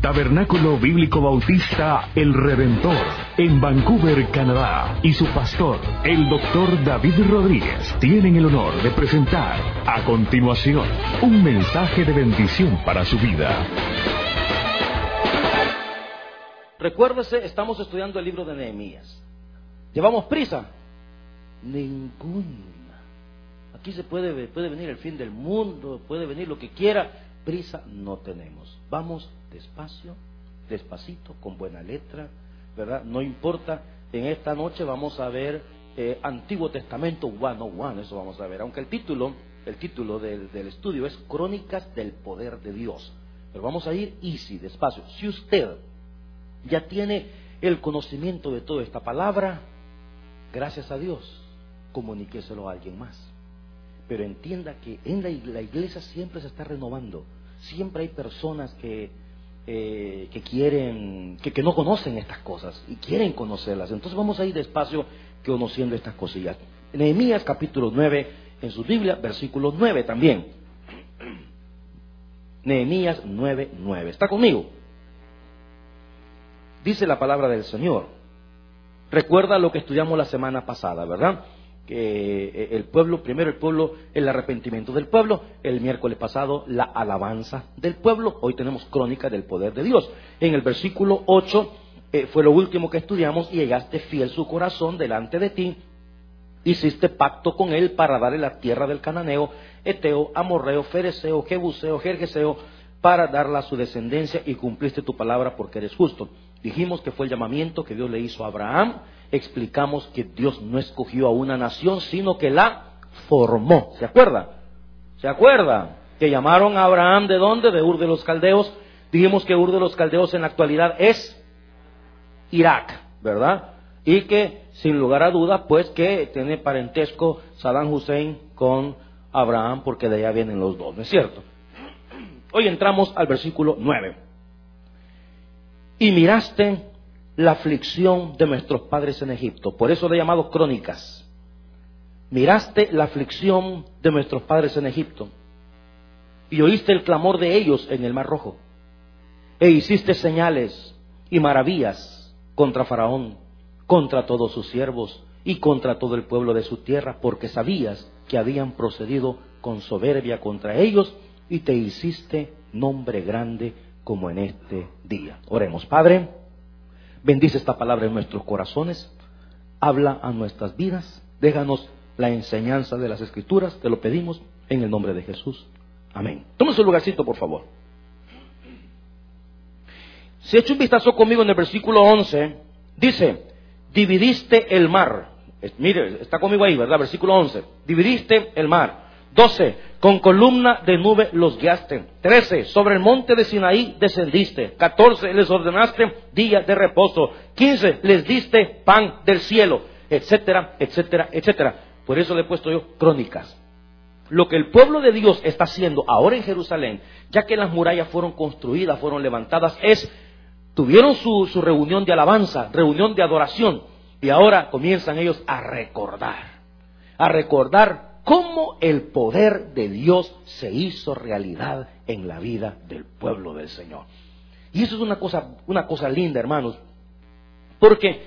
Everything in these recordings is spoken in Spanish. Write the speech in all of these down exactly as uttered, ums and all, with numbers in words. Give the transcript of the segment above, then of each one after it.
Tabernáculo Bíblico Bautista El Redentor, en Vancouver, Canadá, y su pastor, el doctor David Rodríguez, tienen el honor de presentar a continuación un mensaje de bendición para su vida. Recuérdese, estamos estudiando el libro de Nehemías. ¿Llevamos prisa? Ninguna. Aquí se puede, puede venir el fin del mundo, puede venir lo que quiera. Prisa no tenemos. Vamos despacio, despacito, con buena letra, ¿verdad? No importa. En esta noche vamos a ver eh, Antiguo Testamento one oh one, eso vamos a ver. Aunque el título, el título del, del estudio es Crónicas del Poder de Dios. Pero vamos a ir easy, despacio. Si usted ya tiene el conocimiento de toda esta palabra, gracias a Dios, comuníqueselo a alguien más. Pero entienda que en la, la iglesia siempre se está renovando. Siempre hay personas que, eh, que quieren, que, que no conocen estas cosas y quieren conocerlas. Entonces vamos a ir despacio conociendo estas cosillas. Nehemías capítulo nueve, en su Biblia, versículo nueve también. Nehemías nueve, nueve. ¿Está conmigo? Dice la palabra del Señor. Recuerda lo que estudiamos la semana pasada, ¿verdad? Que el pueblo, primero el pueblo, el arrepentimiento del pueblo, el miércoles pasado la alabanza del pueblo, hoy tenemos crónica del poder de Dios. En el versículo ocho eh, fue lo último que estudiamos, y hallaste fiel su corazón delante de ti, hiciste pacto con él para darle la tierra del cananeo, eteo, amorreo, fereceo, jebuseo, jerjeseo, para darla a su descendencia, y cumpliste tu palabra porque eres justo. Dijimos que fue el llamamiento que Dios le hizo a Abraham. Explicamos que Dios no escogió a una nación, sino que la formó. ¿Se acuerda? ¿Se acuerda? Que llamaron a Abraham, ¿de dónde? De Ur de los Caldeos. Dijimos que Ur de los Caldeos en la actualidad es Irak, ¿verdad? Y que, sin lugar a dudas, pues que tiene parentesco Saddam Hussein con Abraham, porque de allá vienen los dos, ¿no es cierto? Hoy entramos al versículo nueve. Y miraste la aflicción de nuestros padres en Egipto. Por eso le he llamado Crónicas. Miraste la aflicción de nuestros padres en Egipto, y oíste el clamor de ellos en el Mar Rojo, e hiciste señales y maravillas contra Faraón, contra todos sus siervos y contra todo el pueblo de su tierra, porque sabías que habían procedido con soberbia contra ellos, y te hiciste nombre grande como en este día. Oremos. Padre, bendice esta palabra en nuestros corazones, habla a nuestras vidas, déjanos la enseñanza de las Escrituras, te lo pedimos en el nombre de Jesús. Amén. Tome su lugarcito, por favor. Si echa un vistazo conmigo en el versículo once, dice, dividiste el mar. Mire, está conmigo ahí, ¿verdad? Versículo once, dividiste el mar. doce, con columna de nube los guiaste. trece, sobre el monte de Sinaí descendiste. catorce, les ordenaste día de reposo. quince, les diste pan del cielo, etcétera, etcétera, etcétera. Por eso le he puesto yo Crónicas. Lo que el pueblo de Dios está haciendo ahora en Jerusalén, ya que las murallas fueron construidas, fueron levantadas, es, tuvieron su, su reunión de alabanza, reunión de adoración, y ahora comienzan ellos a recordar, a recordar cómo el poder de Dios se hizo realidad en la vida del pueblo del Señor. Y eso es una cosa, una cosa linda, hermanos, porque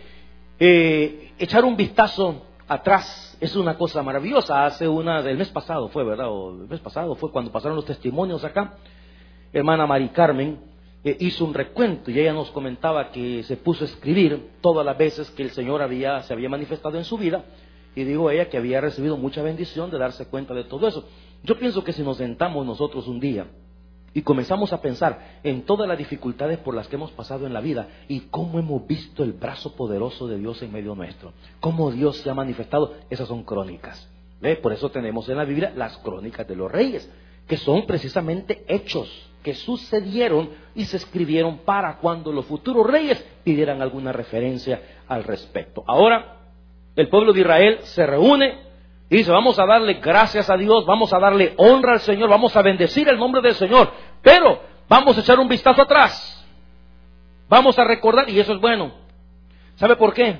eh, echar un vistazo atrás es una cosa maravillosa. Hace una, del mes pasado fue, ¿verdad? O el mes pasado fue cuando pasaron los testimonios acá. Hermana Mari Carmen eh, hizo un recuento, y ella nos comentaba que se puso a escribir todas las veces que el Señor había, se había manifestado en su vida. Y digo ella que había recibido mucha bendición de darse cuenta de todo eso. Yo pienso que si nos sentamos nosotros un día y comenzamos a pensar en todas las dificultades por las que hemos pasado en la vida, y cómo hemos visto el brazo poderoso de Dios en medio nuestro, cómo Dios se ha manifestado, esas son crónicas. ¿Ve? Por eso tenemos en la Biblia las crónicas de los reyes, que son precisamente hechos que sucedieron y se escribieron para cuando los futuros reyes pidieran alguna referencia al respecto. Ahora, el pueblo de Israel se reúne y dice, vamos a darle gracias a Dios, vamos a darle honra al Señor, vamos a bendecir el nombre del Señor, pero vamos a echar un vistazo atrás, vamos a recordar, y eso es bueno. ¿Sabe por qué?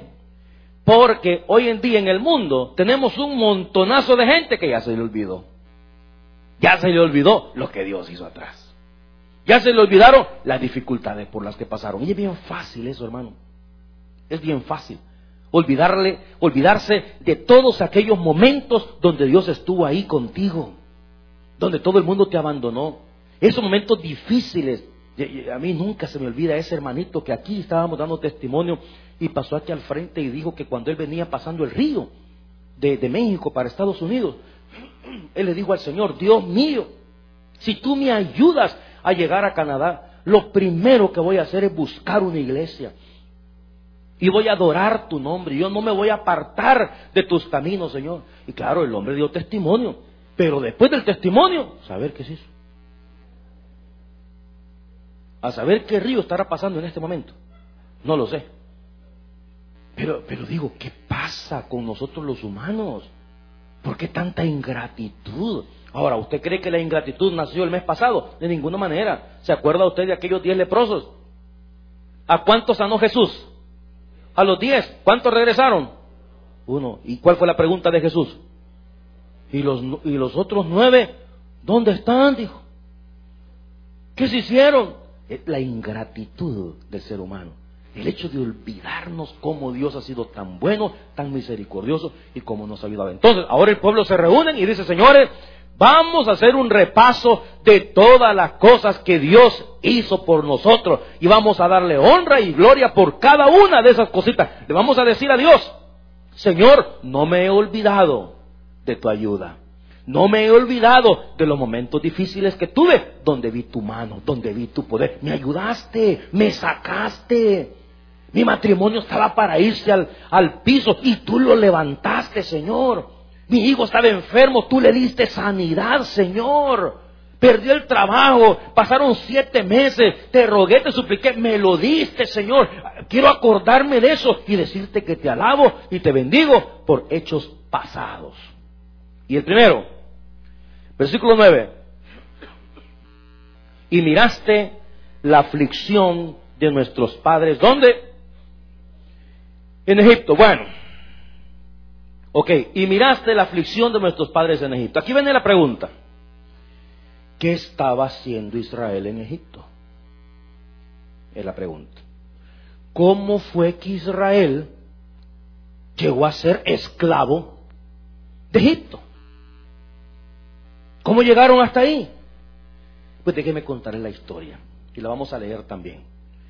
Porque hoy en día en el mundo tenemos un montonazo de gente que ya se le olvidó, ya se le olvidó lo que Dios hizo atrás. Ya se le olvidaron las dificultades por las que pasaron. Y es bien fácil eso, hermano. Es bien fácil. Olvidarle, olvidarse de todos aquellos momentos donde Dios estuvo ahí contigo. Donde todo el mundo te abandonó. Esos momentos difíciles. A mí nunca se me olvida ese hermanito que aquí estábamos dando testimonio y pasó aquí al frente y dijo que cuando él venía pasando el río de, de México para Estados Unidos, él le dijo al Señor: Dios mío, si tú me ayudas a llegar a Canadá, lo primero que voy a hacer es buscar una iglesia y voy a adorar tu nombre. Yo no me voy a apartar de tus caminos, Señor. Y claro, el hombre dio testimonio, pero después del testimonio, ¿saber qué es eso? A saber qué río estará pasando en este momento, no lo sé. Pero, pero digo, ¿qué pasa con nosotros los humanos? ¿Por qué tanta ingratitud? Ahora, ¿usted cree que la ingratitud nació el mes pasado? De ninguna manera. ¿Se acuerda usted de aquellos diez leprosos? ¿A cuántos sanó Jesús? A los diez. ¿Cuántos regresaron? Uno. ¿Y cuál fue la pregunta de Jesús? ¿Y los, y los otros nueve? ¿Dónde están? Dijo. ¿Qué se hicieron? Es la ingratitud del ser humano. El hecho de olvidarnos cómo Dios ha sido tan bueno, tan misericordioso y cómo nos ha ayudado. Entonces, ahora el pueblo se reúne y dice: señores, vamos a hacer un repaso de todas las cosas que Dios hizo por nosotros y vamos a darle honra y gloria por cada una de esas cositas. Le vamos a decir a Dios: Señor, no me he olvidado de tu ayuda. No me he olvidado de los momentos difíciles que tuve, donde vi tu mano, donde vi tu poder. Me ayudaste, me sacaste. Mi matrimonio estaba para irse al, al piso y tú lo levantaste, Señor. Mi hijo estaba enfermo, tú le diste sanidad, Señor. Perdió el trabajo, pasaron siete meses, te rogué, te supliqué, me lo diste, Señor. Quiero acordarme de eso y decirte que te alabo y te bendigo por hechos pasados. Y el primero, versículo nueve. Y miraste la aflicción de nuestros padres. ¿Dónde? En Egipto. Bueno. Ok. Y miraste la aflicción de nuestros padres en Egipto. Aquí viene la pregunta. ¿Qué estaba haciendo Israel en Egipto? Es la pregunta. ¿Cómo fue que Israel llegó a ser esclavo de Egipto? ¿Cómo llegaron hasta ahí? Pues déjeme contarle la historia y la vamos a leer también.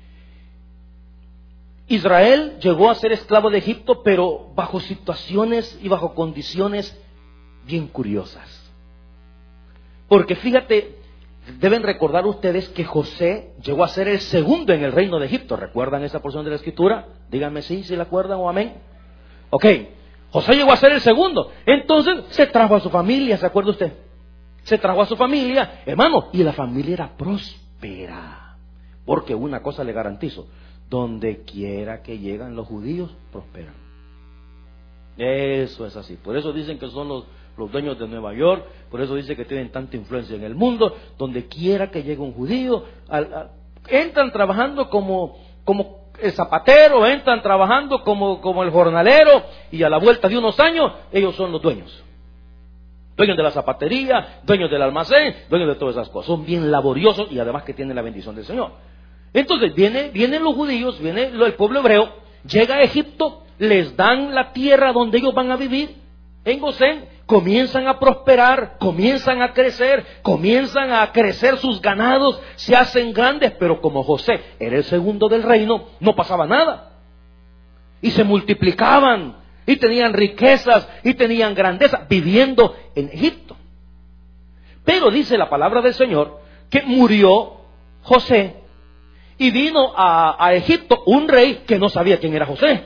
Israel llegó a ser esclavo de Egipto, pero bajo situaciones y bajo condiciones bien curiosas. Porque fíjate, deben recordar ustedes que José llegó a ser el segundo en el reino de Egipto. ¿Recuerdan esa porción de la Escritura? Díganme sí, si la acuerdan o amén. Ok, José llegó a ser el segundo. Entonces se trajo a su familia, ¿se acuerda usted? Se trajo a su familia, hermano, y la familia era próspera. Porque una cosa le garantizo: donde quiera que llegan los judíos, prosperan. Eso es así. Por eso dicen que son los, los dueños de Nueva York, por eso dicen que tienen tanta influencia en el mundo. Donde quiera que llegue un judío, al, al, entran trabajando como, como el zapatero, entran trabajando como, como el jornalero, y a la vuelta de unos años, ellos son los dueños. Dueños de la zapatería, dueños del almacén, dueños de todas esas cosas. Son bien laboriosos y además que tienen la bendición del Señor. Entonces viene, vienen los judíos, viene el pueblo hebreo, llega a Egipto, les dan la tierra donde ellos van a vivir, en Gosén, comienzan a prosperar, comienzan a crecer, comienzan a crecer sus ganados, se hacen grandes, pero como José era el segundo del reino, no pasaba nada. Y se multiplicaban. Y tenían riquezas, y tenían grandeza, viviendo en Egipto. Pero dice la palabra del Señor, que murió José, y vino a, a Egipto un rey que no sabía quién era José.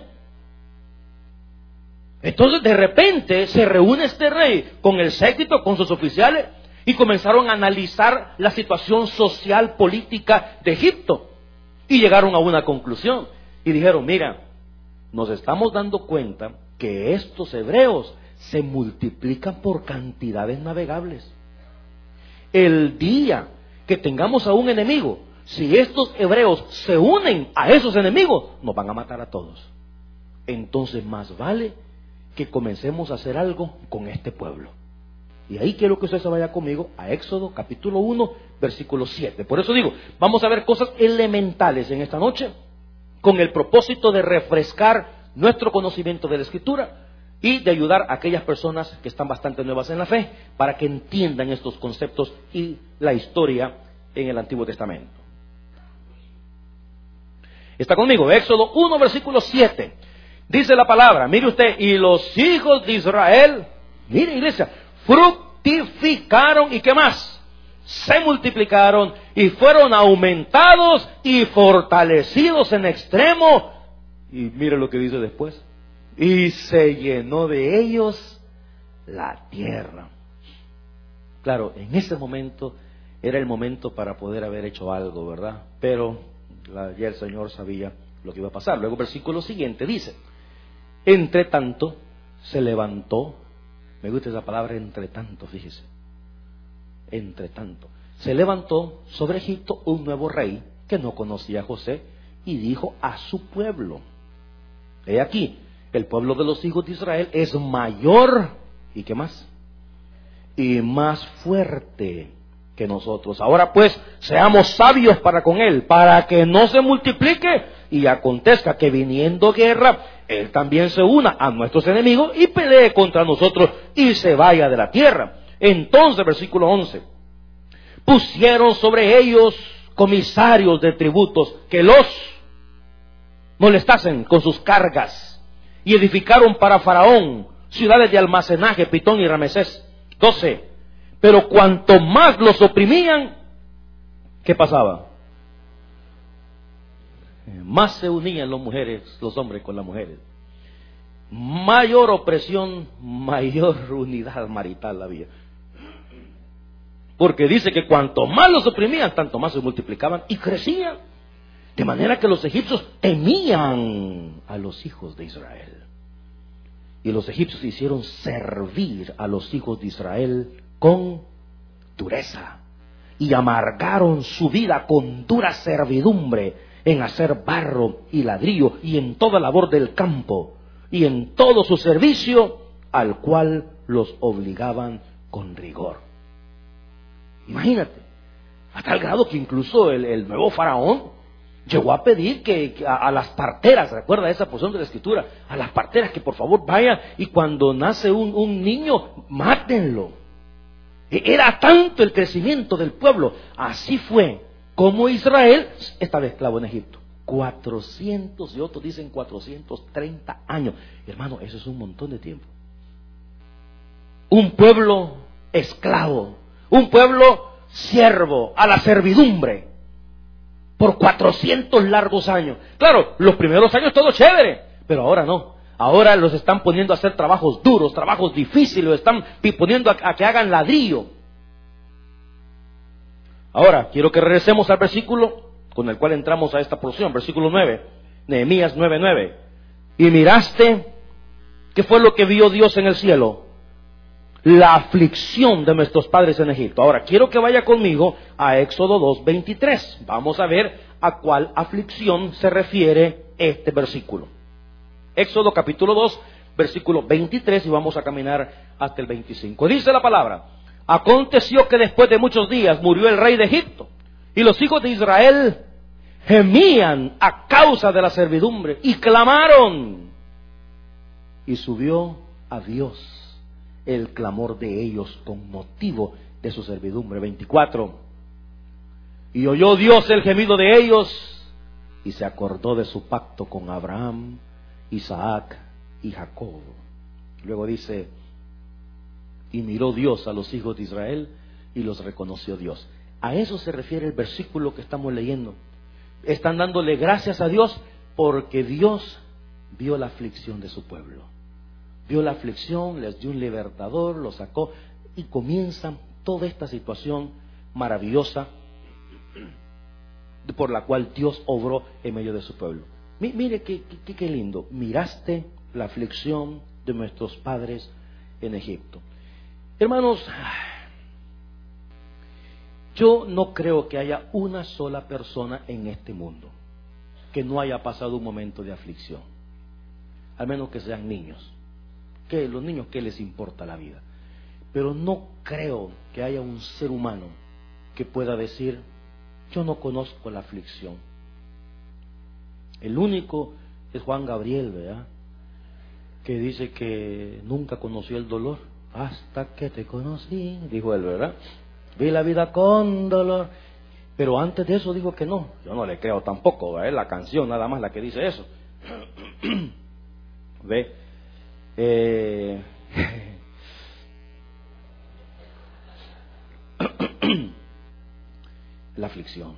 Entonces de repente se reúne este rey con el séquito, con sus oficiales, y comenzaron a analizar la situación social, política de Egipto. Y llegaron a una conclusión, y dijeron: mira, nos estamos dando cuenta que estos hebreos se multiplican por cantidades navegables. El día que tengamos a un enemigo, si estos hebreos se unen a esos enemigos, nos van a matar a todos. Entonces más vale que comencemos a hacer algo con este pueblo. Y ahí quiero que usted se vaya conmigo a Éxodo capítulo uno, versículo siete. Por eso digo, vamos a ver cosas elementales en esta noche, con el propósito de refrescar nuestro conocimiento de la Escritura y de ayudar a aquellas personas que están bastante nuevas en la fe, para que entiendan estos conceptos y la historia en el Antiguo Testamento. ¿Está conmigo? Éxodo uno, versículo siete. Dice la palabra, mire usted, y los hijos de Israel, mire iglesia, fructificaron, ¿y qué más? Se multiplicaron y fueron aumentados y fortalecidos en extremo. Y mire lo que dice después. Y se llenó de ellos la tierra. Claro, en ese momento era el momento para poder haber hecho algo, ¿verdad? Pero ya el Señor sabía lo que iba a pasar. Luego el versículo siguiente dice, entre tanto se levantó, me gusta esa palabra entre tanto, fíjese, entre tanto, se levantó sobre Egipto un nuevo rey que no conocía a José y dijo a su pueblo, he aquí, el pueblo de los hijos de Israel es mayor, ¿y qué más? Y más fuerte que nosotros. Ahora pues, seamos sabios para con él, para que no se multiplique y acontezca que viniendo guerra, él también se una a nuestros enemigos y pelee contra nosotros y se vaya de la tierra. Entonces, versículo once, pusieron sobre ellos comisarios de tributos que los molestasen con sus cargas, y edificaron para Faraón ciudades de almacenaje, Pitón y Ramesés. doce. Pero cuanto más los oprimían, ¿qué pasaba? Más se unían las mujeres, los hombres con las mujeres. Mayor opresión, mayor unidad marital había. Porque dice que cuanto más los oprimían, tanto más se multiplicaban y crecían. De manera que los egipcios temían a los hijos de Israel. Y los egipcios hicieron servir a los hijos de Israel con dureza. Y amargaron su vida con dura servidumbre en hacer barro y ladrillo y en toda labor del campo y en todo su servicio, al cual los obligaban con rigor. Imagínate, a tal grado que incluso el, el nuevo faraón llegó a pedir que, que a, a las parteras, recuerda esa porción de la Escritura, a las parteras que por favor vayan y cuando nace un, un niño, mátenlo. Era tanto el crecimiento del pueblo. Así fue como Israel estaba esclavo en Egipto. cuatrocientos y otros dicen cuatrocientos treinta años. Hermano, eso es un montón de tiempo. Un pueblo esclavo, un pueblo siervo, a la servidumbre, por cuatrocientos largos años. Claro, los primeros años todo chévere, pero ahora no. Ahora los están poniendo a hacer trabajos duros, trabajos difíciles, los están poniendo a, a que hagan ladrillo. Ahora, quiero que regresemos al versículo con el cual entramos a esta porción, versículo nueve, Nehemías nueve nueve. Y miraste, ¿qué fue lo que vio Dios en el cielo? La aflicción de nuestros padres en Egipto. Ahora, quiero que vaya conmigo a Éxodo dos veintitrés. Vamos a ver a cuál aflicción se refiere este versículo. Éxodo capítulo dos, versículo veintitrés, y vamos a caminar hasta el veinticinco. Dice la palabra: aconteció que después de muchos días murió el rey de Egipto, y los hijos de Israel gemían a causa de la servidumbre, y clamaron, y subió a Dios el clamor de ellos con motivo de su servidumbre. veinticuatro. Y oyó Dios el gemido de ellos, y se acordó de su pacto con Abraham, Isaac y Jacob. Luego dice: y miró Dios a los hijos de Israel y los reconoció Dios. A eso se refiere el versículo que estamos leyendo. Están dándole gracias a Dios porque Dios vio la aflicción de su pueblo. Vio la aflicción, les dio un libertador, los sacó, y comienza toda esta situación maravillosa por la cual Dios obró en medio de su pueblo. Mire qué, qué, qué lindo. Miraste la aflicción de nuestros padres en Egipto. Hermanos, yo no creo que haya una sola persona en este mundo que no haya pasado un momento de aflicción, al menos que sean niños. Que los niños, ¿qué les importa la vida? Pero no creo que haya un ser humano que pueda decir, yo no conozco la aflicción. El único es Juan Gabriel, ¿verdad? Que dice que nunca conoció el dolor hasta que te conocí, dijo él, ¿verdad? Vi la vida con dolor. Pero antes de eso dijo que no. Yo no le creo tampoco, ¿verdad? Es la canción nada más la que dice eso. ¿Ve? Eh... la aflicción.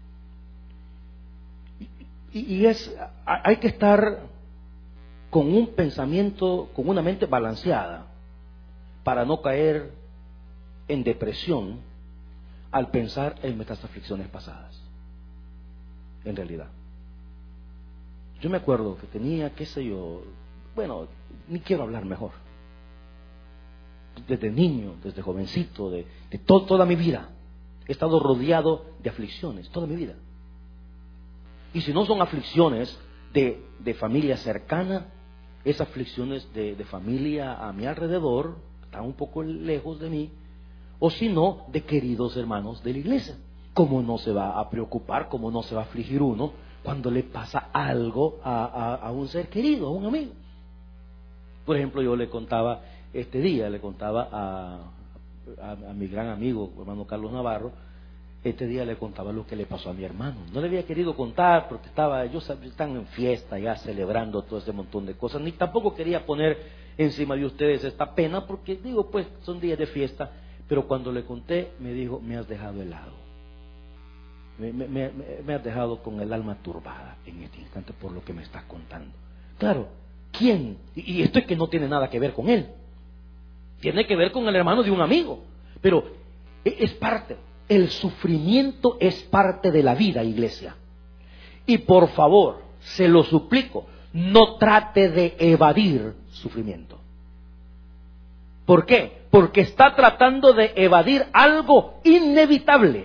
Y, y es, hay que estar con un pensamiento, con una mente balanceada, para no caer en depresión al pensar en nuestras aflicciones pasadas. En realidad, yo me acuerdo que tenía, qué sé yo, bueno, ni quiero hablar mejor. Desde niño, desde jovencito, de, de to, toda mi vida, he estado rodeado de aflicciones, toda mi vida. Y si no son aflicciones de, de familia cercana, es aflicciones de, de familia a mi alrededor, están un poco lejos de mí, o si no, de queridos hermanos de la iglesia. ¿Cómo no se va a preocupar, cómo no se va a afligir uno cuando le pasa algo a, a, a un ser querido, a un amigo? Por ejemplo, yo le contaba este día, le contaba a, a, a mi gran amigo, hermano Carlos Navarro, este día le contaba lo que le pasó a mi hermano. No le había querido contar porque estaba, ellos están en fiesta ya celebrando todo ese montón de cosas, ni tampoco quería poner encima de ustedes esta pena porque digo, pues son días de fiesta. Pero cuando le conté, me dijo, me has dejado helado. Me, me, me, me has dejado con el alma turbada en este instante por lo que me estás contando. Claro, ¿quién? Y, y esto es que no tiene nada que ver con él. Tiene que ver con el hermano de un amigo. Pero es parte. El sufrimiento es parte de la vida, iglesia. Y por favor, se lo suplico, no trate de evadir sufrimiento. ¿Por qué? Porque está tratando de evadir algo inevitable.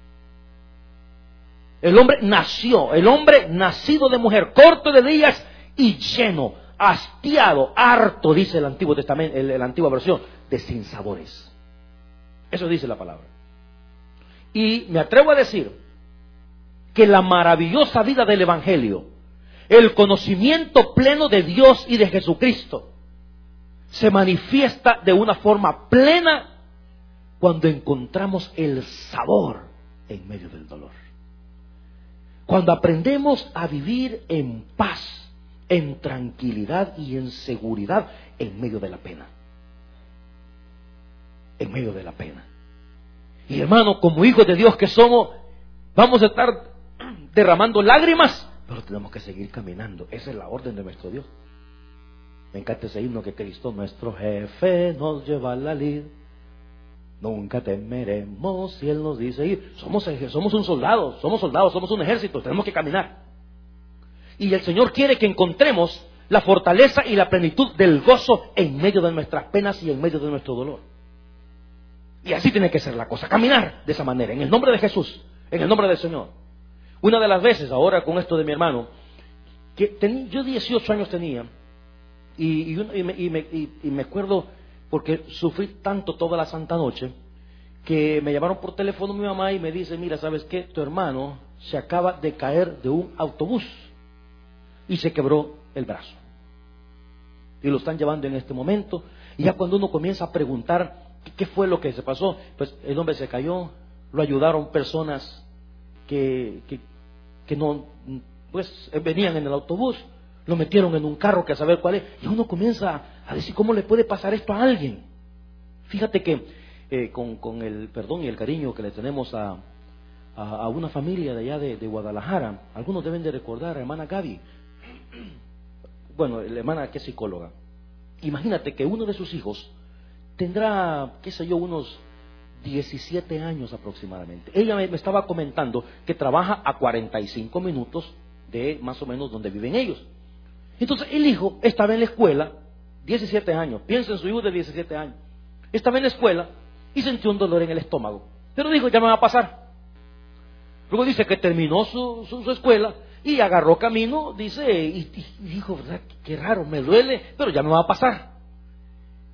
El hombre nació, el hombre nacido de mujer, corto de días y lleno, hastiado, harto, dice el Antiguo Testamento, la antigua versión, de sinsabores. Eso dice la palabra. Y me atrevo a decir que la maravillosa vida del Evangelio, el conocimiento pleno de Dios y de Jesucristo, se manifiesta de una forma plena cuando encontramos el sabor en medio del dolor. Cuando aprendemos a vivir en paz, en tranquilidad y en seguridad en medio de la pena. En medio de la pena. Y hermano, como hijos de Dios que somos, vamos a estar derramando lágrimas, pero tenemos que seguir caminando. Esa es la orden de nuestro Dios. Me encanta ese himno que Cristo nuestro jefe nos lleva a la lid. Nunca temeremos si Él nos dice ir. Somos, somos un soldado, somos soldados, somos un ejército, tenemos que caminar. Y el Señor quiere que encontremos la fortaleza y la plenitud del gozo en medio de nuestras penas y en medio de nuestro dolor. Y así tiene que ser la cosa, caminar de esa manera, en el nombre de Jesús, en el nombre del Señor. Una de las veces, ahora con esto de mi hermano, que ten, yo dieciocho años tenía, y, y, y, me, y, me, y, y me acuerdo, porque sufrí tanto toda la santa noche, que me llamaron por teléfono mi mamá y me dice, mira, ¿sabes qué? Tu hermano se acaba de caer de un autobús y se quebró el brazo. Y lo están llevando en este momento, y ya cuando uno comienza a preguntar, ¿qué fue lo que se pasó? Pues el hombre se cayó, lo ayudaron personas que, que, que no, pues venían en el autobús, lo metieron en un carro que a saber cuál es, y uno comienza a decir, ¿cómo le puede pasar esto a alguien? Fíjate que eh, con, con el perdón y el cariño que le tenemos a, a, a una familia de allá de, de Guadalajara, algunos deben de recordar a la hermana Gaby, bueno, la hermana que es psicóloga. Imagínate que uno de sus hijos tendrá, qué sé yo, unos diecisiete años aproximadamente. Ella me, me estaba comentando que trabaja a cuarenta y cinco minutos de más o menos donde viven ellos. Entonces el hijo estaba en la escuela, diecisiete años, piensa en su hijo de diecisiete años, estaba en la escuela y sintió un dolor en el estómago, pero dijo, ya me va a pasar. Luego dice que terminó su, su, su escuela y agarró camino, dice, y, y dijo, ¿verdad? Qué raro, me duele, pero ya me va a pasar.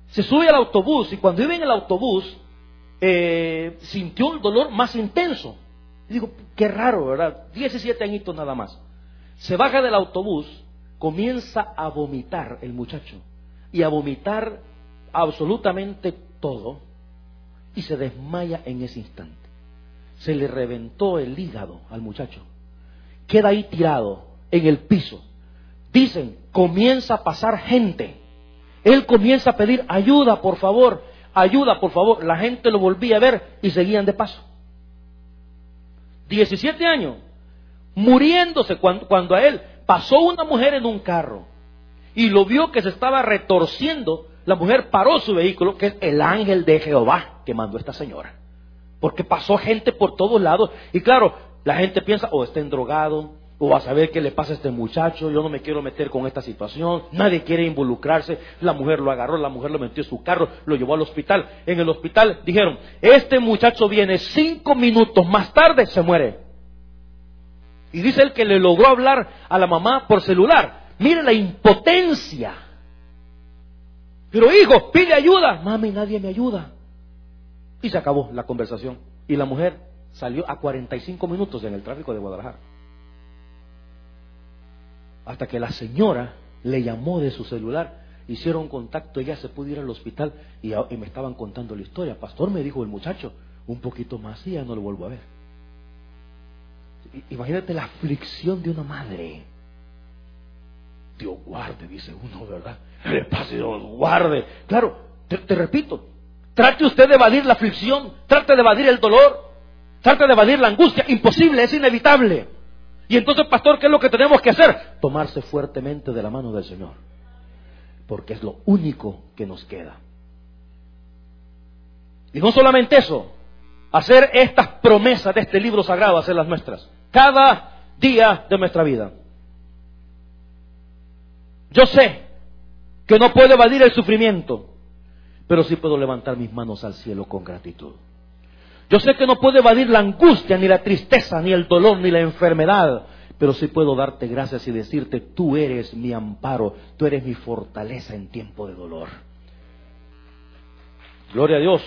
se sube al autobús y cuando iba en el autobús eh, sintió el dolor más intenso. Y digo, qué raro, ¿verdad? diecisiete añitos nada más. Se baja del autobús, comienza a vomitar el muchacho y a vomitar absolutamente todo y se desmaya en ese instante. Se le reventó el hígado al muchacho. Queda ahí tirado en el piso. Dicen, comienza a pasar gente. Él comienza a pedir ayuda, por favor, ayuda, por favor. La gente lo volvía a ver y seguían de paso. diecisiete años, muriéndose cuando, cuando a él pasó una mujer en un carro y lo vio que se estaba retorciendo. La mujer paró su vehículo, que es el ángel de Jehová que mandó esta señora, porque pasó gente por todos lados. Y claro, la gente piensa, o oh, está endrogado, o a saber qué le pasa a este muchacho, yo no me quiero meter con esta situación, nadie quiere involucrarse. La mujer lo agarró, la mujer lo metió en su carro, lo llevó al hospital. En el hospital dijeron, este muchacho viene cinco minutos más tarde, se muere. Y dice él que le logró hablar a la mamá por celular. Mire la impotencia. Pero hijo, pide ayuda. Mami, nadie me ayuda. Y se acabó la conversación. Y la mujer salió a cuarenta y cinco minutos en el tráfico de Guadalajara. Hasta que la señora le llamó de su celular, hicieron contacto, ella se pudo ir al hospital y, y me estaban contando la historia. Pastor, me dijo el muchacho, un poquito más y ya no lo vuelvo a ver. Imagínate la aflicción de una madre. Dios guarde, dice uno, ¿verdad? Le pase, Dios guarde. Claro, te, te repito, trate usted de evadir la aflicción, trate de evadir el dolor, trate de evadir la angustia. Imposible, es inevitable. Y entonces, pastor, ¿qué es lo que tenemos que hacer? Tomarse fuertemente de la mano del Señor, porque es lo único que nos queda. Y no solamente eso, hacer estas promesas de este libro sagrado, hacerlas nuestras, cada día de nuestra vida. Yo sé que no puedo evadir el sufrimiento, pero sí puedo levantar mis manos al cielo con gratitud. Yo sé que no puedo evadir la angustia, ni la tristeza, ni el dolor, ni la enfermedad, pero sí puedo darte gracias y decirte, tú eres mi amparo, tú eres mi fortaleza en tiempo de dolor. Gloria a Dios.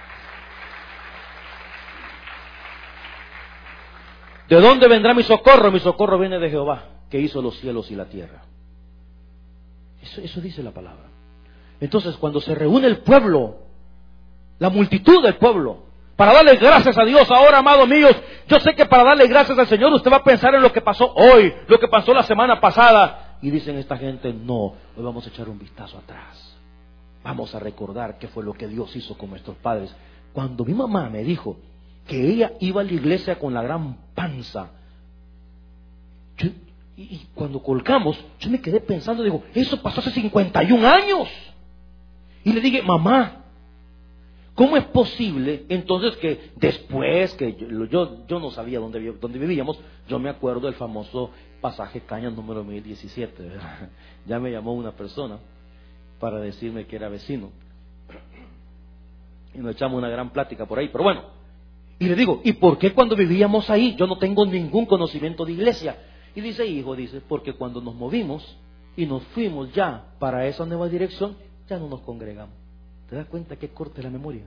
¿De dónde vendrá mi socorro? Mi socorro viene de Jehová, que hizo los cielos y la tierra. Eso, eso dice la palabra. Entonces, cuando se reúne el pueblo, la multitud del pueblo, para darle gracias a Dios, ahora, amados míos, yo sé que para darle gracias al Señor usted va a pensar en lo que pasó hoy, lo que pasó la semana pasada. Y dicen esta gente, no, hoy vamos a echar un vistazo atrás. Vamos a recordar qué fue lo que Dios hizo con nuestros padres. Cuando mi mamá me dijo que ella iba a la iglesia con la gran panza, yo, y, y cuando colgamos, yo me quedé pensando, digo, eso pasó hace cincuenta y un años. Y le dije, mamá, ¿cómo es posible entonces que después que yo, yo, yo no sabía dónde, dónde vivíamos? Yo me acuerdo del famoso pasaje Cañas número mil diecisiete, ¿verdad? Ya me llamó una persona para decirme que era vecino y nos echamos una gran plática por ahí, pero bueno, y le digo, ¿y por qué cuando vivíamos ahí yo no tengo ningún conocimiento de iglesia? Y dice, hijo, dice, porque cuando nos movimos y nos fuimos ya para esa nueva dirección, ya no nos congregamos. ¿Te das cuenta qué corta la memoria?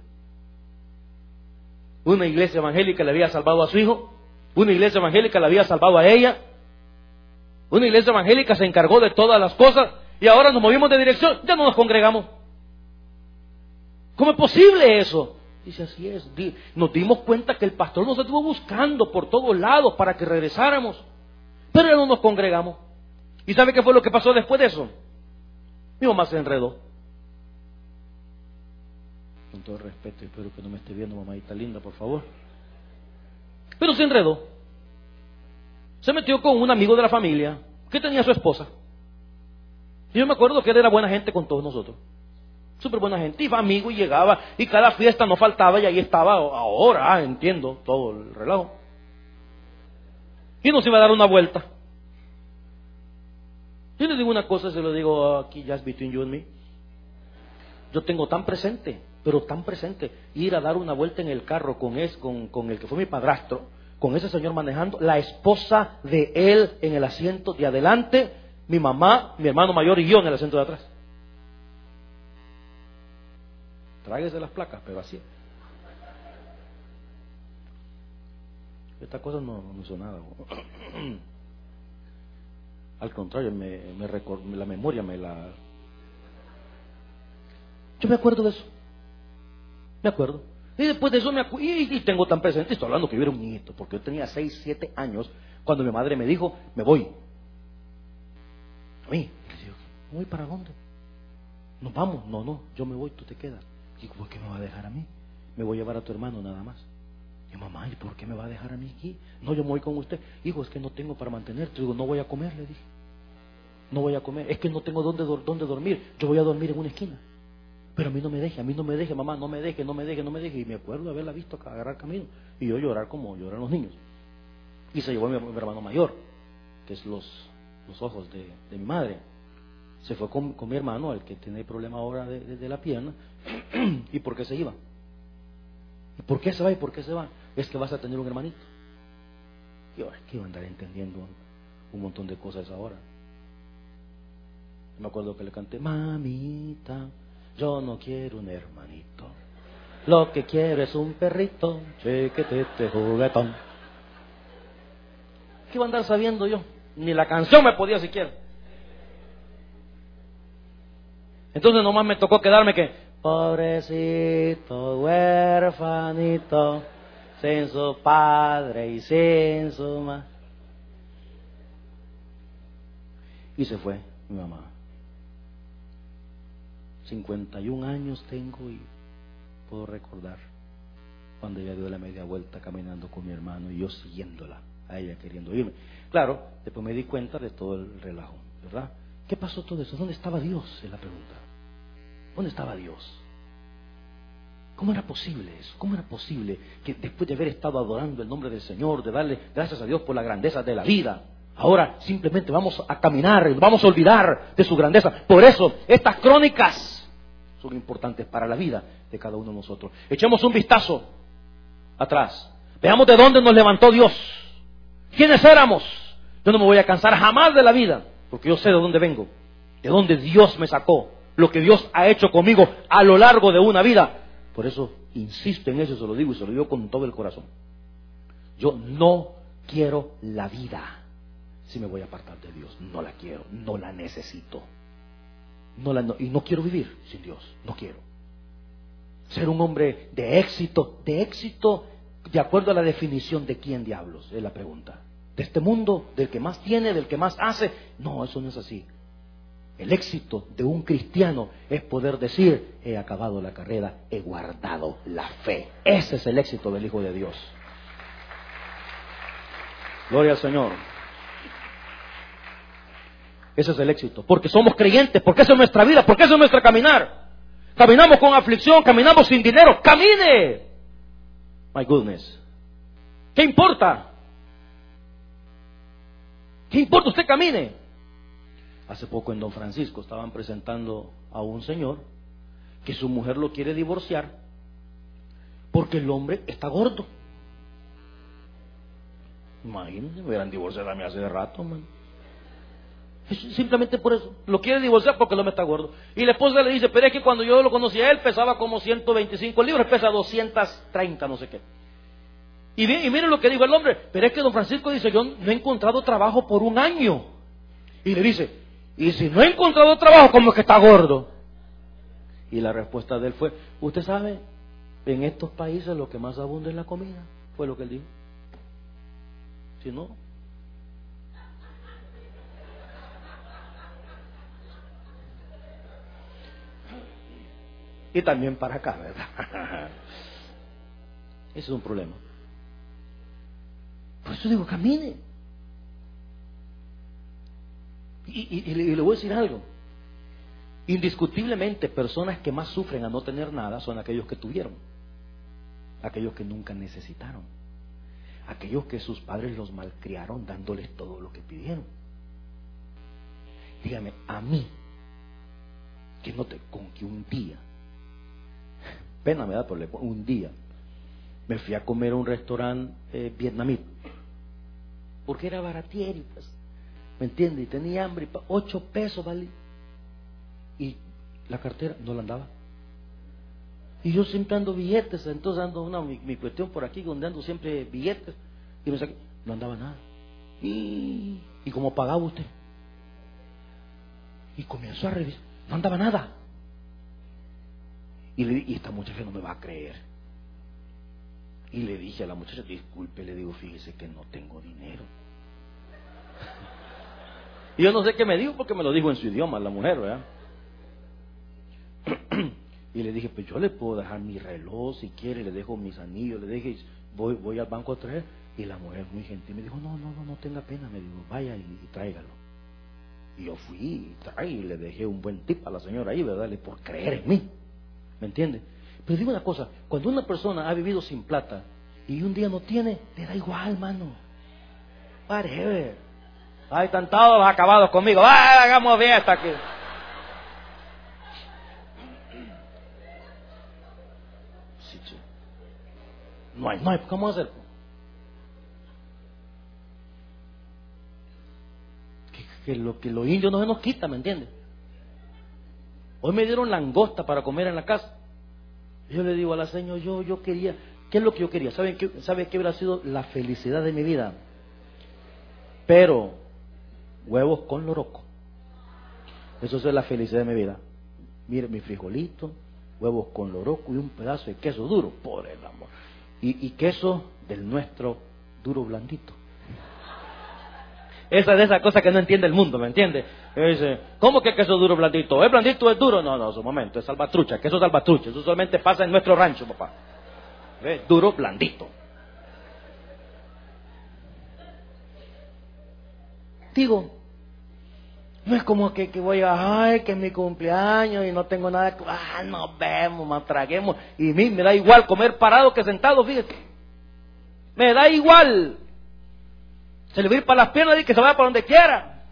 Una iglesia evangélica le había salvado a su hijo, una iglesia evangélica le había salvado a ella, una iglesia evangélica se encargó de todas las cosas y ahora nos movimos de dirección, ya no nos congregamos. ¿Cómo es posible eso? Dice, así es. Nos dimos cuenta que el pastor nos estuvo buscando por todos lados para que regresáramos, pero ya no nos congregamos. ¿Y sabe qué fue lo que pasó después de eso? Mi mamá se enredó. Con todo respeto, espero que no me esté viendo, mamadita linda, por favor. Pero se enredó. Se metió con un amigo de la familia que tenía su esposa. Y yo me acuerdo que él era buena gente con todos nosotros. Súper buena gente. Iba amigo y llegaba. Y cada fiesta no faltaba y ahí estaba. Ahora ah, entiendo todo el relajo. Y nos iba a dar una vuelta. Yo le digo una cosa, se lo digo aquí, just between you and me. Yo tengo tan presente, pero tan presente, ir a dar una vuelta en el carro con, es, con, con el que fue mi padrastro, con ese señor manejando, la esposa de él en el asiento de adelante, mi mamá, mi hermano mayor y yo en el asiento de atrás. tráguese las placas, pero así. Esta cosa no, no hizo nada. Al contrario, me, me record, la memoria me la... Yo me acuerdo de eso. Me acuerdo. Y después de eso me acuerdo. Y, y tengo tan presente, estoy hablando que yo era un niñito, porque yo tenía seis, siete años cuando mi madre me dijo, me voy. A mí, le digo, ¿me voy para dónde? Nos vamos. No, no, yo me voy, tú te quedas. Digo, ¿por qué me va a dejar a mí? Me voy a llevar a tu hermano nada más. Y mamá, ¿y por qué me va a dejar a mí aquí? No, yo me voy con usted. Hijo, es que no tengo para mantenerte. Digo, no voy a comer, le dije. No voy a comer. Es que no tengo dónde, dónde dormir. Yo voy a dormir en una esquina. Pero a mí no me deje, a mí no me deje, mamá, no me deje, no me deje, no me deje. Y me acuerdo de haberla visto agarrar camino. Y yo llorar como lloran los niños. Y se llevó a mi, mi hermano mayor, que es los, los ojos de, de mi madre. Se fue con, con mi hermano, el que tiene problema ahora de, de, de la pierna. ¿Y por qué se iba? ¿Y por qué se va? ¿Y por qué se va? Es que vas a tener un hermanito. Y ahora, ¿qué iba a andar entendiendo un, un montón de cosas ahora? Me acuerdo que le canté, mamita, yo no quiero un hermanito. Lo que quiero es un perrito, chiquitete, juguetón. ¿Qué iba a andar sabiendo yo? Ni la canción me podía siquiera. Entonces nomás me tocó quedarme que, pobrecito, huérfanito, sin su padre y sin su madre. Y se fue mi mamá. cincuenta y un años tengo y puedo recordar cuando ella dio la media vuelta caminando con mi hermano y yo siguiéndola, a ella queriendo irme. Claro, después me di cuenta de todo el relajo, ¿verdad? ¿Qué pasó todo eso? ¿Dónde estaba Dios? Es la pregunta. ¿Dónde estaba Dios? ¿Cómo era posible eso? ¿Cómo era posible que después de haber estado adorando el nombre del Señor, de darle gracias a Dios por la grandeza de la vida, ahora simplemente vamos a caminar, vamos a olvidar de su grandeza? Por eso, estas crónicas son importantes para la vida de cada uno de nosotros. Echemos un vistazo atrás. Veamos de dónde nos levantó Dios. ¿Quiénes éramos? Yo no me voy a cansar jamás de la vida, porque yo sé de dónde vengo, de dónde Dios me sacó, lo que Dios ha hecho conmigo a lo largo de una vida. Por eso insisto en eso, se lo digo y se lo digo con todo el corazón. Yo no quiero la vida si me voy a apartar de Dios. No la quiero, no la necesito. No la, no, y no quiero vivir sin Dios, no quiero. Ser un hombre de éxito, de éxito de acuerdo a la definición de quién diablos, es la pregunta. De este mundo, del que más tiene, del que más hace. No, eso no es así. El éxito de un cristiano es poder decir, he acabado la carrera, he guardado la fe. Ese es el éxito del Hijo de Dios. Gloria al Señor. Ese es el éxito, porque somos creyentes, porque esa es nuestra vida, porque ese es nuestro caminar. Caminamos con aflicción, caminamos sin dinero, camine. My goodness. ¿Qué importa? ¿Qué importa? Usted camine. Hace poco en Don Francisco estaban presentando a un señor que su mujer lo quiere divorciar porque el hombre está gordo. Imagínense, me hubieran divorciado a mí hace rato, man. Simplemente por eso, lo quiere divorciar porque el hombre está gordo. Y la esposa le dice, pero es que cuando yo lo conocí a él pesaba como ciento veinticinco libras, pesa doscientos treinta, no sé qué. Y, y miren lo que dijo el hombre, pero es que Don Francisco dice, yo no he encontrado trabajo por un año. Y le dice, y si no he encontrado trabajo, ¿cómo es que está gordo? Y la respuesta de él fue, usted sabe, en estos países lo que más abunda es la comida. Fue lo que él dijo. Si no... Y también para acá, ¿verdad? Ese es un problema. Por eso digo, camine. Y, y, y, le, y le voy a decir algo. Indiscutiblemente, personas que más sufren a no tener nada son aquellos que tuvieron, aquellos que nunca necesitaron, aquellos que sus padres los malcriaron dándoles todo lo que pidieron. Dígame, a mí, que no te, con que un día, pena me da por un día, me fui a comer a un restaurante eh, vietnamita, porque era baratieri, pues, ¿me entiendes? Y tenía hambre, ocho pesos valía, y la cartera no la andaba. Y yo siempre ando billetes, entonces ando una mi, mi cuestión por aquí, donde ando siempre billetes. Y me saqué, no andaba nada. ¿Y, ¿y cómo pagaba usted? Y comenzó a revisar, no andaba nada. Y, le, y esta muchacha no me va a creer. Y le dije a la muchacha, disculpe, le digo, fíjese que no tengo dinero. Y yo no sé qué me dijo, porque me lo dijo en su idioma la mujer, ¿verdad? Y le dije, pues yo le puedo dejar mi reloj si quiere, le dejo mis anillos, le dije, voy, voy al banco a traer. Y la mujer muy gentil me dijo, no, no, no, no tenga pena, me dijo, vaya y, y tráigalo. Y yo fui y traí y le dejé un buen tip a la señora ahí, ¿verdad? Por creer en mí, ¿me entiende? Pero digo una cosa, cuando una persona ha vivido sin plata y un día no tiene, le da igual, mano. Whatever. Ay, están todos los acabados conmigo, ¡ah, hagamos fiesta aquí! Sí, sí. No hay, no hay, ¿cómo hacer? Que, que lo que los indios no se nos quita, ¿me entiendes? Hoy me dieron langosta para comer en la casa. Yo le digo a la señora, yo, yo quería, ¿qué es lo que yo quería? ¿Saben qué, ¿saben qué hubiera sido la felicidad de mi vida? Pero huevos con loroco. Eso es la felicidad de mi vida. Mire, mi frijolito, huevos con loroco y un pedazo de queso duro, por el amor. Y, y queso del nuestro duro blandito. Esa es de esas cosas que no entiende el mundo, ¿me entiende? Dice, ¿cómo que queso duro blandito? ¿Es blandito o es duro? No, no, es un momento, es salvatrucha, queso salvatrucha. Eso solamente pasa en nuestro rancho, papá. ¿Ves? Duro blandito. Digo, no es como que, que voy a, ay, que es mi cumpleaños y no tengo nada, que, ah, nos vemos, más traguemos. Y a mí me da igual comer parado que sentado, fíjate. Me da igual. Se le va a ir para las piernas y que se vaya para donde quiera.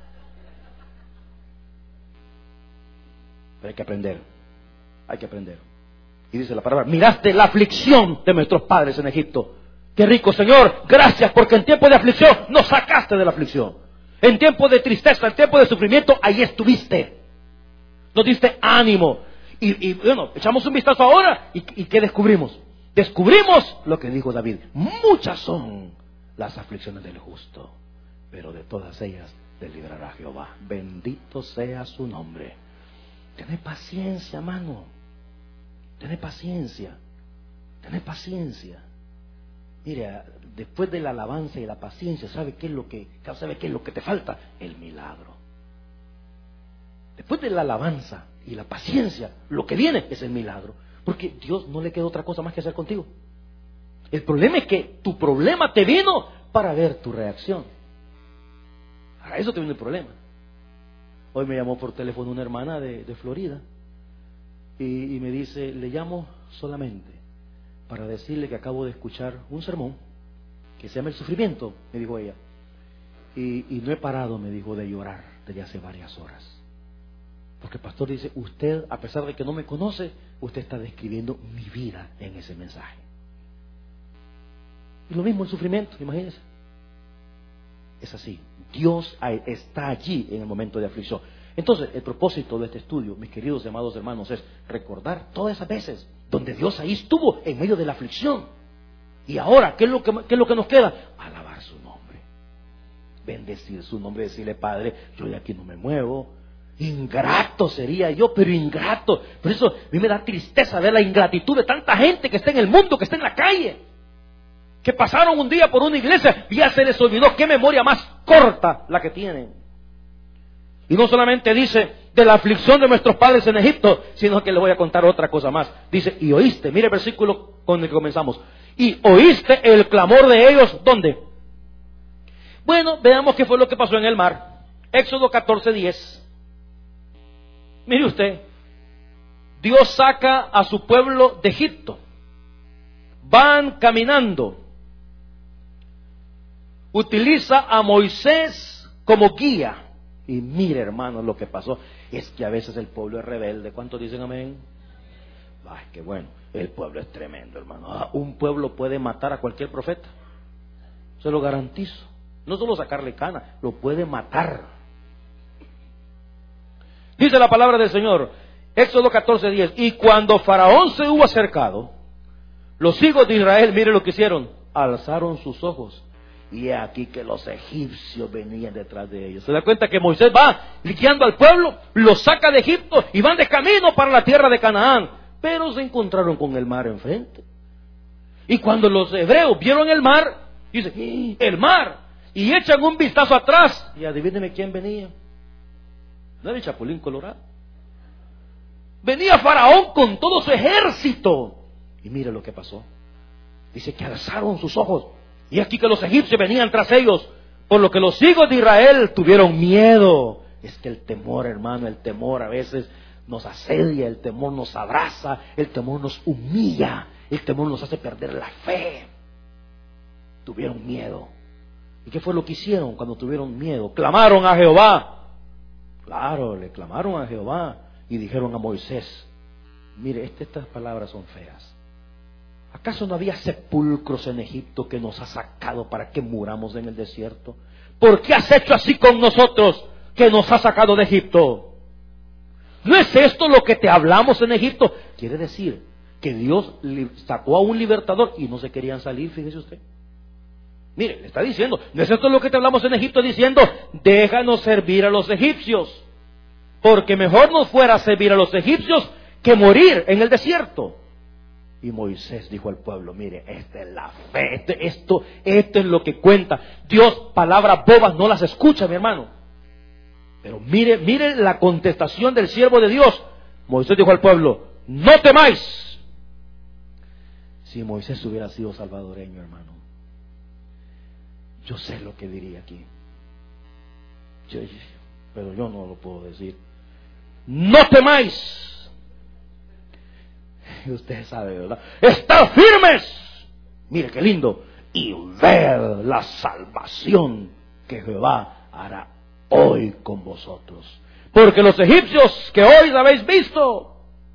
Pero hay que aprender, hay que aprender. Y dice la palabra, miraste la aflicción de nuestros padres en Egipto. Qué rico, Señor, gracias porque en tiempo de aflicción nos sacaste de la aflicción. En tiempo de tristeza, en tiempo de sufrimiento, ahí estuviste. Nos diste ánimo. Y, y bueno, echamos un vistazo ahora y, y ¿qué descubrimos? Descubrimos lo que dijo David. Muchas son las aflicciones del justo, pero de todas ellas te librará Jehová. Bendito sea su nombre. Tened paciencia, mano. Tened paciencia. Tened paciencia. Mira, después de la alabanza y la paciencia, ¿sabe qué es lo que, sabe qué es lo que te falta? El milagro. Después de la alabanza y la paciencia, lo que viene es el milagro. Porque Dios no le queda otra cosa más que hacer contigo. El problema es que tu problema te vino para ver tu reacción. A eso te vino el problema. Hoy me llamó por teléfono una hermana de, de Florida y, y me dice, le llamo solamente para decirle que acabo de escuchar un sermón que se llama El Sufrimiento, me dijo ella. Y, y no he parado, me dijo, de llorar desde hace varias horas. Porque el pastor dice, usted, a pesar de que no me conoce, usted está describiendo mi vida en ese mensaje. Y lo mismo el sufrimiento, imagínense. Es así, Dios está allí en el momento de aflicción. Entonces, el propósito de este estudio, mis queridos y amados hermanos, es recordar todas esas veces donde Dios ahí estuvo en medio de la aflicción. Y ahora, ¿qué es lo que, qué es lo que nos queda? Alabar su nombre, bendecir su nombre, decirle, Padre, yo de aquí no me muevo. Ingrato sería yo, pero ingrato. Por eso a mí me da tristeza ver la ingratitud de tanta gente que está en el mundo, que está en la calle, que pasaron un día por una iglesia y ya se les olvidó. Qué memoria más corta la que tienen. Y no solamente dice de la aflicción de nuestros padres en Egipto, sino que les voy a contar otra cosa más. Dice, y oíste, mire el versículo con el que comenzamos. Y oíste el clamor de ellos, ¿dónde? Bueno, veamos qué fue lo que pasó en el mar. Éxodo catorce diez. Mire usted, Dios saca a su pueblo de Egipto. Van caminando. Utiliza a Moisés como guía. Y mire, hermanos, lo que pasó es que a veces el pueblo es rebelde. ¿Cuántos dicen amén? Ay, qué bueno. El pueblo es tremendo, hermano. Ah, un pueblo puede matar a cualquier profeta. Se lo garantizo. No solo sacarle cana, lo puede matar. Dice la palabra del Señor, Éxodo catorce diez. Y cuando Faraón se hubo acercado, los hijos de Israel, mire lo que hicieron, alzaron sus ojos. Y aquí que los egipcios venían detrás de ellos. Se da cuenta que Moisés va guiando al pueblo, los saca de Egipto y van de camino para la tierra de Canaán. Pero se encontraron con el mar enfrente. Y cuando los hebreos vieron el mar, dicen, el mar, y echan un vistazo atrás. Y adivínenme quién venía. No era el Chapulín Colorado. Venía Faraón con todo su ejército. Y mire lo que pasó. Dice que alzaron sus ojos. Y aquí que los egipcios venían tras ellos. Por lo que los hijos de Israel tuvieron miedo. Es que el temor, hermano, el temor a veces nos asedia, el temor nos abraza, el temor nos humilla, el temor nos hace perder la fe. Tuvieron miedo. ¿Y qué fue lo que hicieron cuando tuvieron miedo? Clamaron a Jehová. Claro, le clamaron a Jehová y dijeron a Moisés, mire, este, estas palabras son feas. ¿Acaso no había sepulcros en Egipto que nos ha sacado para que muramos en el desierto? ¿Por qué has hecho así con nosotros que nos ha sacado de Egipto? ¿No es esto lo que te hablamos en Egipto? Quiere decir que Dios sacó a un libertador y no se querían salir, fíjese usted. Mire, le está diciendo, ¿no es esto lo que te hablamos en Egipto? Diciendo, déjanos servir a los egipcios, porque mejor nos fuera servir a los egipcios que morir en el desierto. Y Moisés dijo al pueblo, mire, esta es la fe, este, esto, esto es lo que cuenta. Dios, palabras bobas no las escucha, mi hermano. Pero mire, mire la contestación del siervo de Dios. Moisés dijo al pueblo, no temáis. Si Moisés hubiera sido salvadoreño, hermano, yo sé lo que diría aquí. Yo, pero yo no lo puedo decir. No temáis. Y usted sabe, ¿verdad? ¡Estad firmes! Mire qué lindo. Y ver la salvación que Jehová hará hoy con vosotros. Porque los egipcios que hoy habéis visto,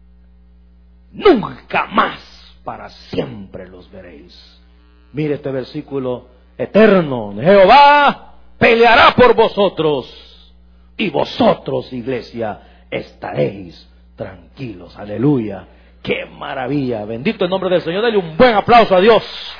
nunca más para siempre los veréis. Mire este versículo eterno. Jehová peleará por vosotros y vosotros, iglesia, estaréis tranquilos. Aleluya. ¡Qué maravilla! Bendito el nombre del Señor. Dale un buen aplauso a Dios.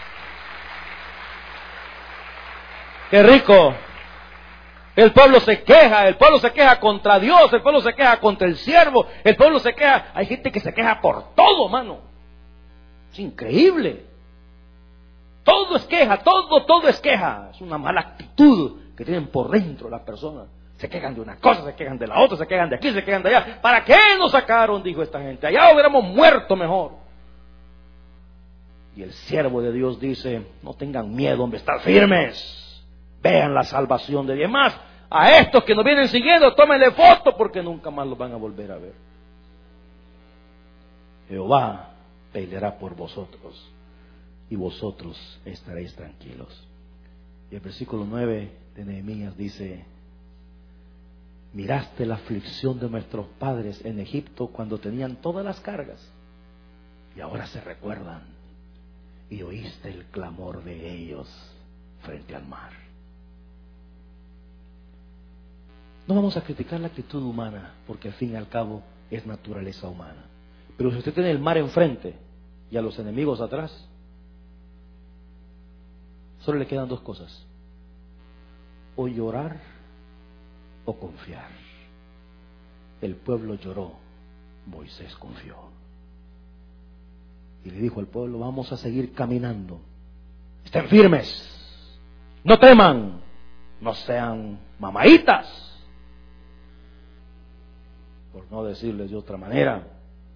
¡Qué rico! El pueblo se queja, el pueblo se queja contra Dios, el pueblo se queja contra el siervo, el pueblo se queja. Hay gente que se queja por todo, mano. Es increíble. Todo es queja, todo, todo es queja. Es una mala actitud que tienen por dentro las personas. Se quejan de una cosa, se quejan de la otra, se quejan de aquí, se quejan de allá. ¿Para qué nos sacaron? Dijo esta gente. Allá hubiéramos muerto mejor. Y el siervo de Dios dice, no tengan miedo, hombre, estar firmes. Vean la salvación de Dios. Más, a estos que nos vienen siguiendo, tómenle foto porque nunca más los van a volver a ver. Jehová peleará por vosotros y vosotros estaréis tranquilos. Y el versículo nueve de Nehemías dice, miraste la aflicción de nuestros padres en Egipto cuando tenían todas las cargas y ahora se recuerdan y oíste el clamor de ellos frente al mar. No vamos a criticar la actitud humana porque al fin y al cabo es naturaleza humana. Pero si usted tiene el mar enfrente y a los enemigos atrás, solo le quedan dos cosas: o llorar o confiar. El pueblo lloró, Moisés confió. Y le dijo al pueblo, vamos a seguir caminando. Estén firmes, no teman, no sean mamaitas, por no decirles de otra manera.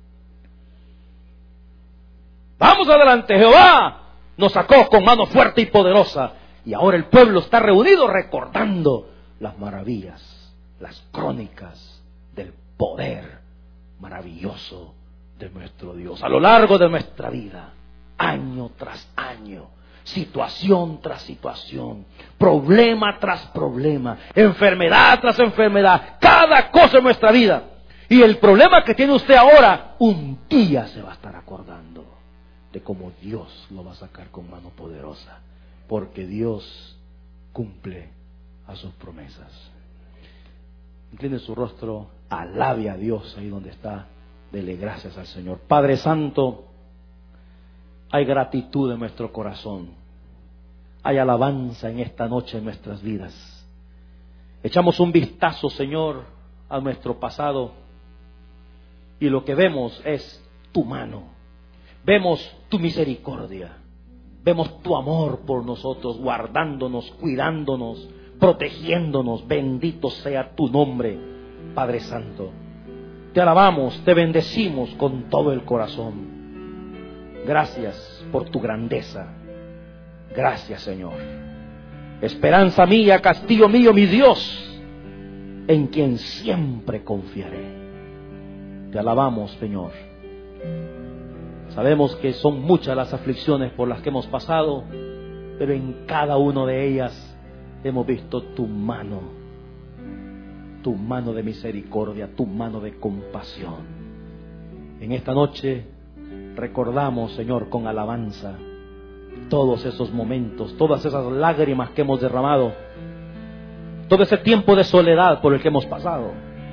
Vamos adelante, Jehová nos sacó con mano fuerte y poderosa. Y ahora el pueblo está reunido recordando las maravillas, las crónicas del poder maravilloso de nuestro Dios. A lo largo de nuestra vida, año tras año, situación tras situación, problema tras problema, enfermedad tras enfermedad, cada cosa en nuestra vida. Y el problema que tiene usted ahora, un día se va a estar acordando de cómo Dios lo va a sacar con mano poderosa, porque Dios cumple a sus promesas. Incline su rostro, alabe a Dios ahí donde está Dele gracias al Señor. Padre Santo, hay gratitud en nuestro corazón. Hay alabanza en esta noche en nuestras vidas. Echamos un vistazo, Señor, a nuestro pasado y lo que vemos es tu mano. Vemos tu misericordia. Vemos tu amor por nosotros, guardándonos, cuidándonos, protegiéndonos. Bendito sea tu nombre, Padre Santo. Te alabamos, te bendecimos con todo el corazón. Gracias por tu grandeza. Gracias, Señor. Esperanza mía, castillo mío, mi Dios, en quien siempre confiaré. Te alabamos, Señor. Sabemos que son muchas las aflicciones por las que hemos pasado, pero en cada una de ellas hemos visto tu mano, tu mano de misericordia, tu mano de compasión. En esta noche recordamos, Señor, con alabanza todos esos momentos, todas esas lágrimas que hemos derramado, todo ese tiempo de soledad por el que hemos pasado,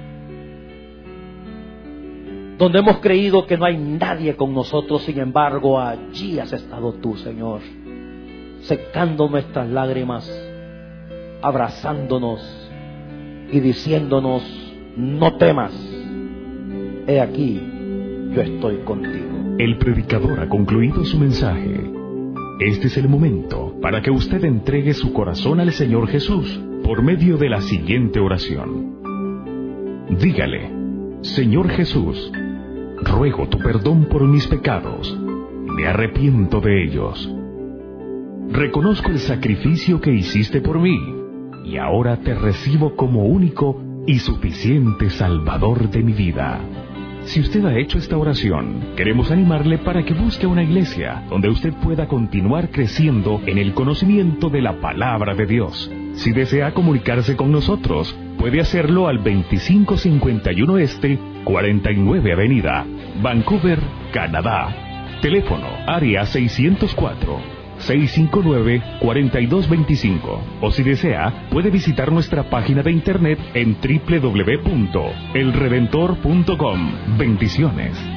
donde hemos creído que no hay nadie con nosotros. Sin embargo, allí has estado tú, Señor, secando nuestras lágrimas, abrazándonos y diciéndonos: no temas, he aquí, yo estoy contigo. El predicador ha concluido su mensaje. Este es el momento para que usted entregue su corazón al Señor Jesús por medio de la siguiente oración. Dígale: Señor Jesús, ruego tu perdón por mis pecados, me arrepiento de ellos. Reconozco el sacrificio que hiciste por mí y ahora te recibo como único y suficiente Salvador de mi vida. Si usted ha hecho esta oración, queremos animarle para que busque una iglesia donde usted pueda continuar creciendo en el conocimiento de la palabra de Dios. Si desea comunicarse con nosotros, puede hacerlo al veinticinco cincuenta y uno Este, cuarenta y nueve Avenida, Vancouver, Canadá. Teléfono área seiscientos cuatro, seiscientos cincuenta y nueve, cuarenta y dos veinticinco. O si desea, puede visitar nuestra página de internet en doble u doble u doble u punto el redentor punto com. Bendiciones.